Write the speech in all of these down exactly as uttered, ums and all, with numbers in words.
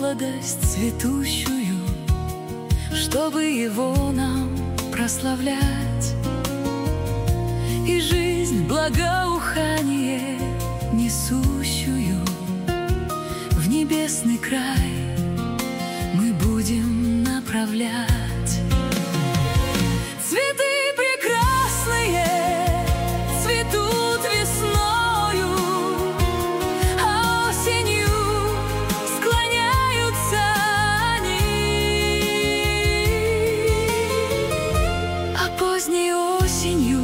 молодость цветущую, чтобы его нам прославлять, и жизнь благоухание несущую в небесный край мы будем направлять. Цветы прекрасные цветут весною, а осенью склоняются они, а поздней осенью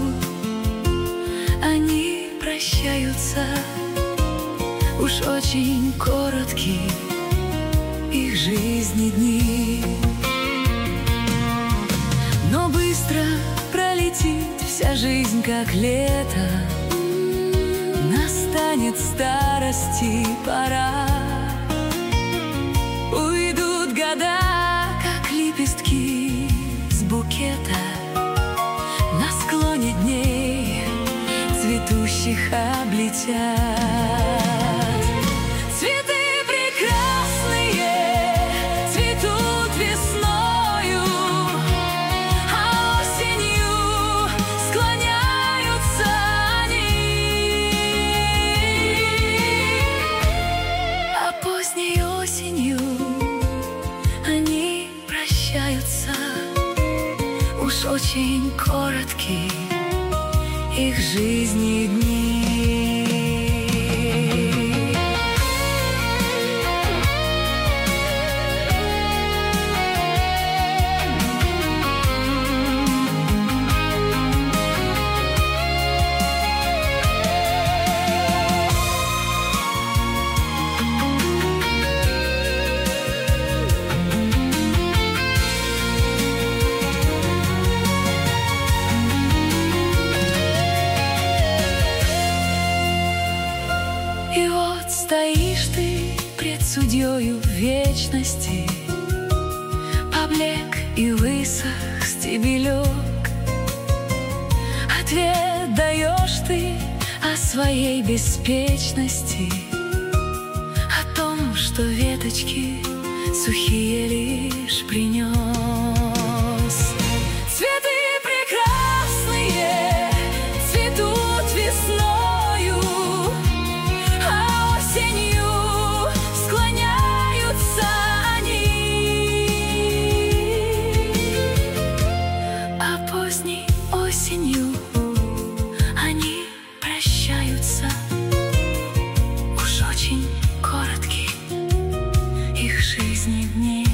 они прощаются. Уж очень короткие их жизни дни, но быстро пролетит вся жизнь, как лето. Настанет старости пора, уйдут года, как лепестки с букета. На склоне дней цветущих облетят. Цветы прекрасные цветут весною, а осенью склоняются они, а поздней осенью они прощаются. Уж очень короткие их жизни дни. И вот стоишь ты пред судьёю вечности, поблек и высох стебелек. Ответ даешь ты о своей беспечности, о том, что веточки сухие лишь принес. Цветы прекрасные цветут весною, а осенью склоняются они, а поздней осенью они прощаются. Уж очень короткие их жизни дни.